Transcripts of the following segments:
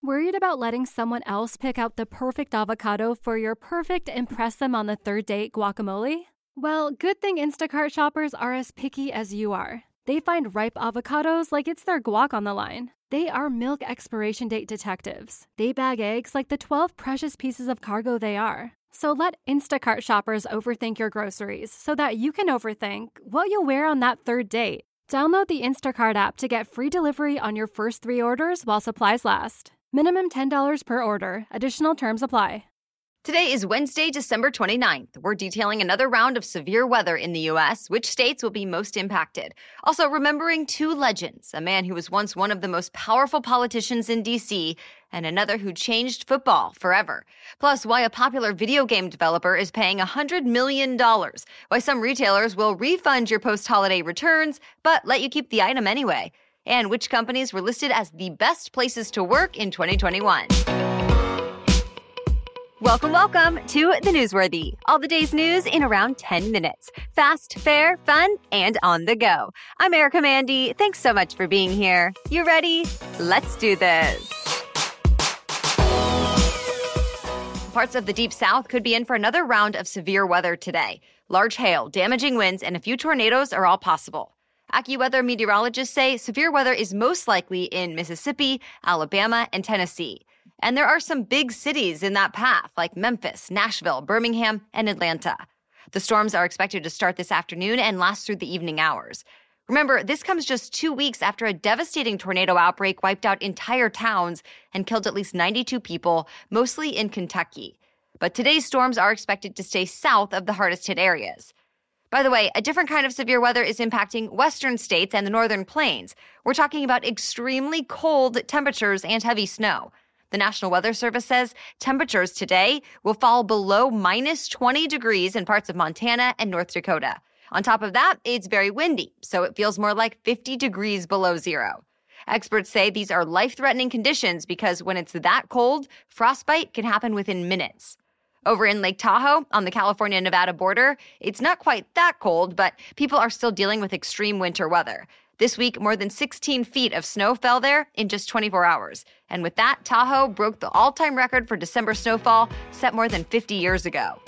Worried about letting someone else pick out the perfect avocado for your perfect impress them on the third date guacamole? Well, good thing Instacart shoppers are as picky as you are. They find ripe avocados like it's their guac on the line. They are milk expiration date detectives. They bag eggs like the 12 precious pieces of cargo they are. So let Instacart shoppers overthink your groceries so that you can overthink what you'll wear on that third date. Download the Instacart app to get free delivery on your first 3 orders while supplies last. Minimum $10 per order. Additional terms apply. Today is Wednesday, December 29th. We're detailing another round of severe weather in the U.S., which states will be most impacted. Also, remembering 2 legends, a man who was once one of the most powerful politicians in D.C., and another who changed football forever. Plus, why a popular video game developer is paying $100 million, why some retailers will refund your post-holiday returns, but let you keep the item anyway, and which companies were listed as the best places to work in 2021. Welcome to The Newsworthy. All the day's news in around 10 minutes. Fast, fair, fun, and on the go. I'm Erica Mandy. Thanks so much for being here. You ready? Let's do this. Parts of the Deep South could be in for another round of severe weather today. Large hail, damaging winds, and a few tornadoes are all possible. AccuWeather meteorologists say severe weather is most likely in Mississippi, Alabama, and Tennessee. And there are some big cities in that path, like Memphis, Nashville, Birmingham, and Atlanta. The storms are expected to start this afternoon and last through the evening hours. Remember, this comes just 2 weeks after a devastating tornado outbreak wiped out entire towns and killed at least 92 people, mostly in Kentucky. But today's storms are expected to stay south of the hardest hit areas. By the way, a different kind of severe weather is impacting western states and the northern plains. We're talking about extremely cold temperatures and heavy snow. The National Weather Service says temperatures today will fall below minus 20 degrees in parts of Montana and North Dakota. On top of that, it's very windy, so it feels more like 50 degrees below zero. Experts say these are life-threatening conditions because when it's that cold, frostbite can happen within minutes. Over in Lake Tahoe, on the California-Nevada border, it's not quite that cold, but people are still dealing with extreme winter weather. This week, more than 16 feet of snow fell there in just 24 hours. And with that, Tahoe broke the all-time record for December snowfall set more than 50 years ago.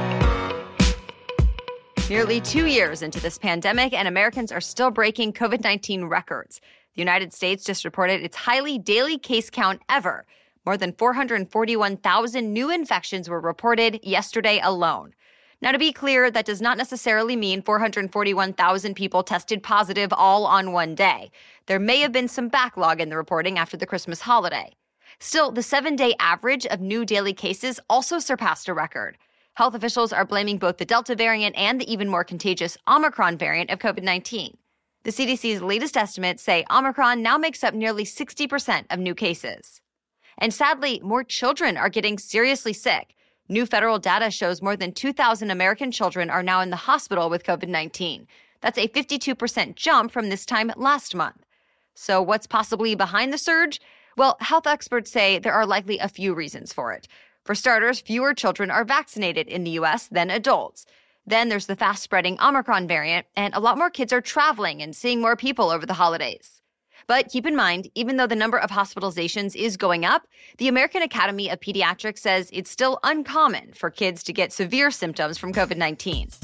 Nearly 2 years into this pandemic, and Americans are still breaking COVID-19 records. The United States just reported its highest daily case count ever. More than 441,000 new infections were reported yesterday alone. Now, to be clear, that does not necessarily mean 441,000 people tested positive all on one day. There may have been some backlog in the reporting after the Christmas holiday. Still, the 7-day average of new daily cases also surpassed a record. Health officials are blaming both the Delta variant and the even more contagious Omicron variant of COVID-19. The CDC's latest estimates say Omicron now makes up nearly 60% of new cases. And sadly, more children are getting seriously sick. New federal data shows more than 2,000 American children are now in the hospital with COVID-19. That's a 52% jump from this time last month. So what's possibly behind the surge? Well, health experts say there are likely a few reasons for it. For starters, fewer children are vaccinated in the U.S. than adults. Then there's the fast-spreading Omicron variant, and a lot more kids are traveling and seeing more people over the holidays. But keep in mind, even though the number of hospitalizations is going up, the American Academy of Pediatrics says it's still uncommon for kids to get severe symptoms from COVID-19.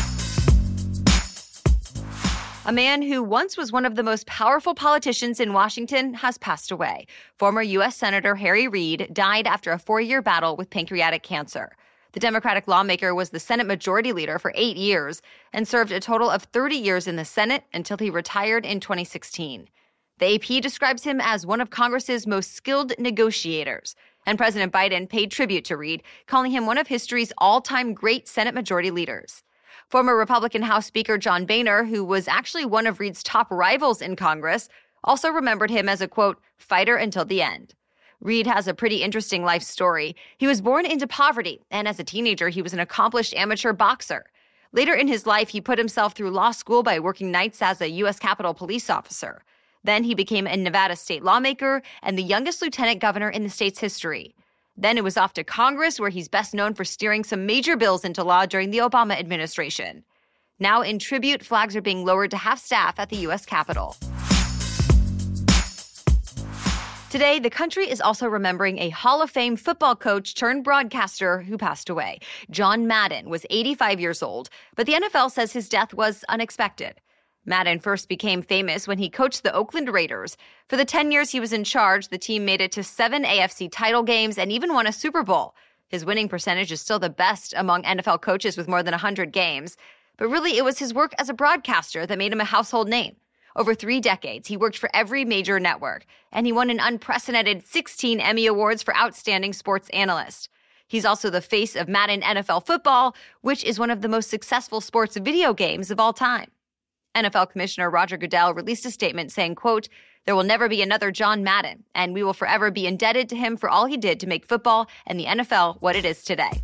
A man who once was one of the most powerful politicians in Washington has passed away. Former U.S. Senator Harry Reid died after a 4-year battle with pancreatic cancer. The Democratic lawmaker was the Senate Majority Leader for 8 years and served a total of 30 years in the Senate until he retired in 2016. The AP describes him as one of Congress's most skilled negotiators, and President Biden paid tribute to Reid, calling him one of history's all-time great Senate Majority Leaders. Former Republican House Speaker John Boehner, who was actually one of Reid's top rivals in Congress, also remembered him as a, quote, fighter until the end. Reid has a pretty interesting life story. He was born into poverty, and as a teenager, he was an accomplished amateur boxer. Later in his life, he put himself through law school by working nights as a U.S. Capitol police officer. Then he became a Nevada state lawmaker and the youngest lieutenant governor in the state's history. Then it was off to Congress, where he's best known for steering some major bills into law during the Obama administration. Now, in tribute, flags are being lowered to half staff at the U.S. Capitol. Today, the country is also remembering a Hall of Fame football coach turned broadcaster who passed away. John Madden was 85 years old, but the NFL says his death was unexpected. Madden first became famous when he coached the Oakland Raiders. For the 10 years he was in charge, the team made it to 7 AFC title games and even won a Super Bowl. His winning percentage is still the best among NFL coaches with more than 100 games. But really, it was his work as a broadcaster that made him a household name. Over 3 decades, he worked for every major network, and he won an unprecedented 16 Emmy Awards for Outstanding Sports Analyst. He's also the face of Madden NFL Football, which is one of the most successful sports video games of all time. NFL Commissioner Roger Goodell released a statement saying, quote, "There will never be another John Madden, and we will forever be indebted to him for all he did to make football and the NFL what it is today."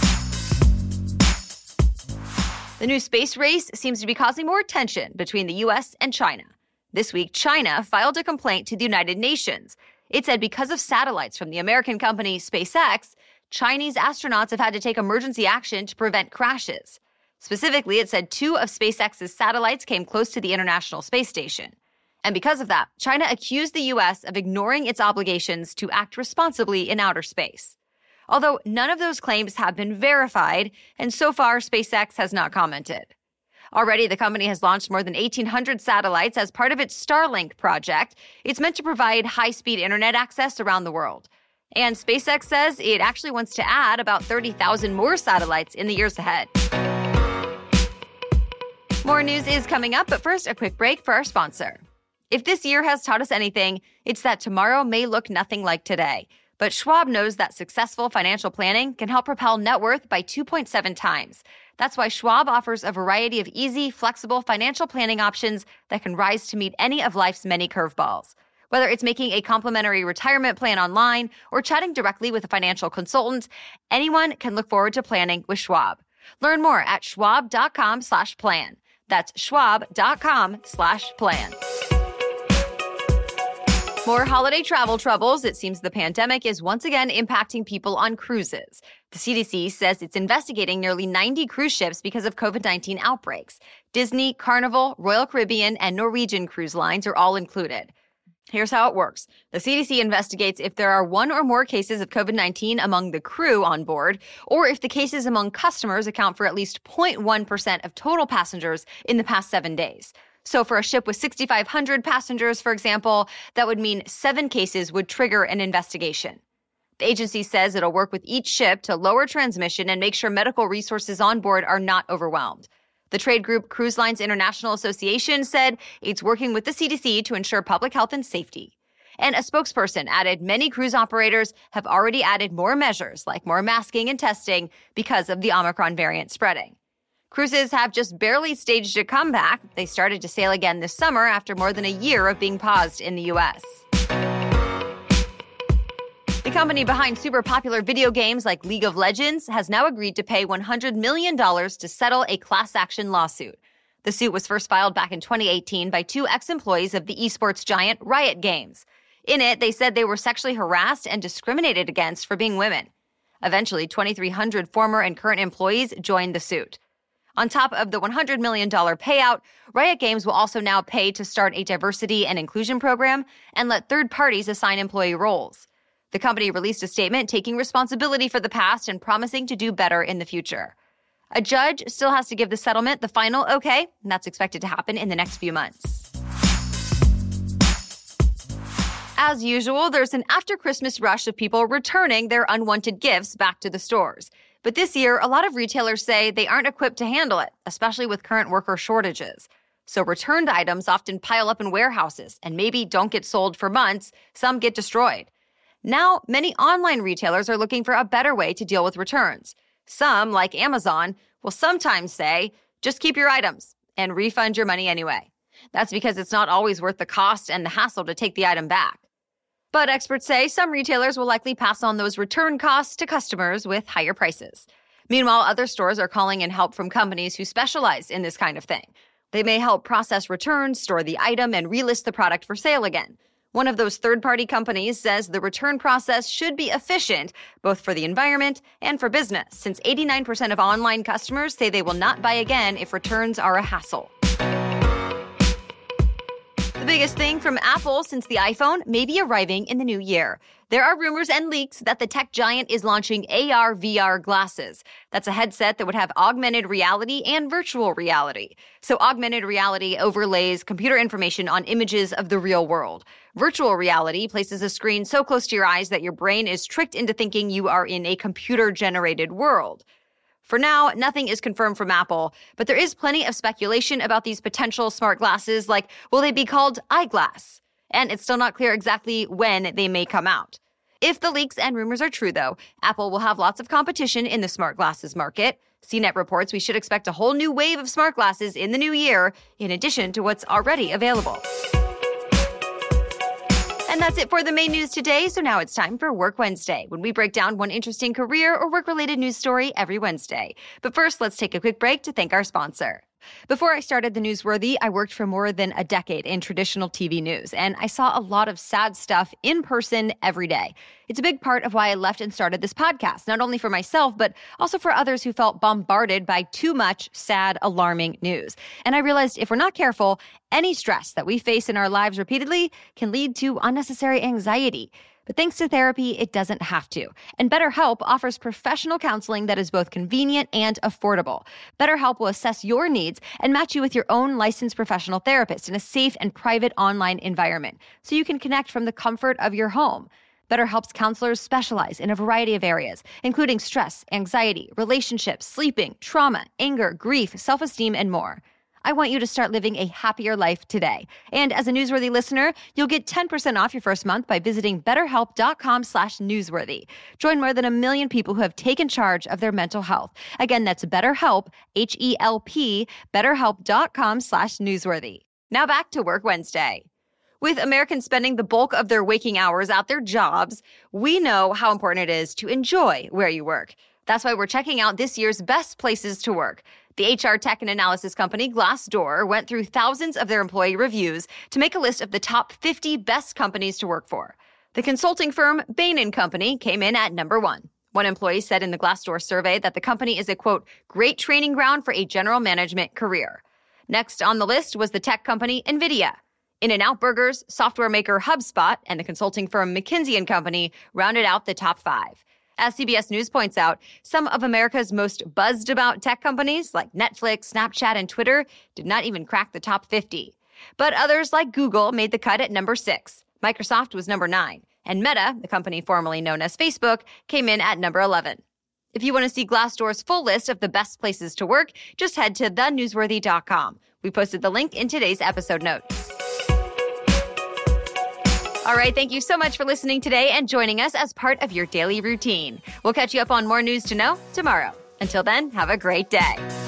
The new space race seems to be causing more tension between the U.S. and China. This week, China filed a complaint to the United Nations. It said because of satellites from the American company SpaceX, Chinese astronauts have had to take emergency action to prevent crashes. Specifically, it said 2 of SpaceX's satellites came close to the International Space Station. And because of that, China accused the U.S. of ignoring its obligations to act responsibly in outer space. Although none of those claims have been verified, and so far SpaceX has not commented. Already, the company has launched more than 1,800 satellites as part of its Starlink project. It's meant to provide high-speed internet access around the world. And SpaceX says it actually wants to add about 30,000 more satellites in the years ahead. More news is coming up, but first, a quick break for our sponsor. If this year has taught us anything, it's that tomorrow may look nothing like today. But Schwab knows that successful financial planning can help propel net worth by 2.7 times. That's why Schwab offers a variety of easy, flexible financial planning options that can rise to meet any of life's many curveballs. Whether it's making a complimentary retirement plan online or chatting directly with a financial consultant, anyone can look forward to planning with Schwab. Learn more at schwab.com/plan. That's schwab.com/plan. More holiday travel troubles. It seems the pandemic is once again impacting people on cruises. The CDC says it's investigating nearly 90 cruise ships because of COVID-19 outbreaks. Disney, Carnival, Royal Caribbean, and Norwegian cruise lines are all included. Here's how it works. The CDC investigates if there are 1 or more cases of COVID-19 among the crew on board, or if the cases among customers account for at least 0.1% of total passengers in the past 7 days. So for a ship with 6,500 passengers, for example, that would mean 7 cases would trigger an investigation. The agency says it'll work with each ship to lower transmission and make sure medical resources on board are not overwhelmed. The trade group Cruise Lines International Association said it's working with the CDC to ensure public health and safety. And a spokesperson added many cruise operators have already added more measures, like more masking and testing, because of the Omicron variant spreading. Cruises have just barely staged a comeback. They started to sail again this summer after more than a year of being paused in the U.S. The company behind super popular video games like League of Legends has now agreed to pay $100 million to settle a class action lawsuit. The suit was first filed back in 2018 by 2 ex-employees of the esports giant Riot Games. In it, they said they were sexually harassed and discriminated against for being women. Eventually, 2,300 former and current employees joined the suit. On top of the $100 million payout, Riot Games will also now pay to start a diversity and inclusion program and let third parties assign employee roles. The company released a statement taking responsibility for the past and promising to do better in the future. A judge still has to give the settlement the final okay, and that's expected to happen in the next few months. As usual, there's an after-Christmas rush of people returning their unwanted gifts back to the stores. But this year, a lot of retailers say they aren't equipped to handle it, especially with current worker shortages. So returned items often pile up in warehouses and maybe don't get sold for months. Some get destroyed. Now, many online retailers are looking for a better way to deal with returns. Some, like Amazon, will sometimes say, just keep your items and refund your money anyway. That's because it's not always worth the cost and the hassle to take the item back. But experts say some retailers will likely pass on those return costs to customers with higher prices. Meanwhile, other stores are calling in help from companies who specialize in this kind of thing. They may help process returns, store the item, and relist the product for sale again. One of those third-party companies says the return process should be efficient, both for the environment and for business, since 89% of online customers say they will not buy again if returns are a hassle. The biggest thing from Apple since the iPhone may be arriving in the new year. There are rumors and leaks that the tech giant is launching AR/VR glasses. That's a headset that would have augmented reality and virtual reality. So augmented reality overlays computer information on images of the real world. Virtual reality places a screen so close to your eyes that your brain is tricked into thinking you are in a computer-generated world. For now, nothing is confirmed from Apple, but there is plenty of speculation about these potential smart glasses, like will they be called eyeglass? And it's still not clear exactly when they may come out. If the leaks and rumors are true, though, Apple will have lots of competition in the smart glasses market. CNET reports we should expect a whole new wave of smart glasses in the new year, in addition to what's already available. And that's it for the main news today, so now it's time for Work Wednesday, when we break down one interesting career or work-related news story every Wednesday. But first, let's take a quick break to thank our sponsor. Before I started The Newsworthy, I worked for more than a decade in traditional TV news, and I saw a lot of sad stuff in person every day. It's a big part of why I left and started this podcast, not only for myself, but also for others who felt bombarded by too much sad, alarming news. And I realized if we're not careful, any stress that we face in our lives repeatedly can lead to unnecessary anxiety. But thanks to therapy, it doesn't have to. And BetterHelp offers professional counseling that is both convenient and affordable. BetterHelp will assess your needs and match you with your own licensed professional therapist in a safe and private online environment, so you can connect from the comfort of your home. BetterHelp's counselors specialize in a variety of areas, including stress, anxiety, relationships, sleeping, trauma, anger, grief, self-esteem, and more. I want you to start living a happier life today. And as a Newsworthy listener, you'll get 10% off your first month by visiting betterhelp.com/newsworthy. Join more than 1 million people who have taken charge of their mental health. Again, that's BetterHelp, H-E-L-P, betterhelp.com/newsworthy. Now back to Work Wednesday. With Americans spending the bulk of their waking hours at their jobs, we know how important it is to enjoy where you work. That's why we're checking out this year's best places to work. The HR tech and analysis company Glassdoor went through thousands of their employee reviews to make a list of the top 50 best companies to work for. The consulting firm Bain & Company came in at number 1. One employee said in the Glassdoor survey that the company is a, quote, great training ground for a general management career. Next on the list was the tech company NVIDIA. In-N-Out Burgers, software maker HubSpot, and the consulting firm McKinsey & Company rounded out the top 5. As CBS News points out, some of America's most buzzed about tech companies like Netflix, Snapchat, and Twitter did not even crack the top 50. But others like Google made the cut at number 6. Microsoft was number 9. And Meta, the company formerly known as Facebook, came in at number 11. If you want to see Glassdoor's full list of the best places to work, just head to thenewsworthy.com. We posted the link in today's episode notes. All right, thank you so much for listening today and joining us as part of your daily routine. We'll catch you up on more news to know tomorrow. Until then, have a great day.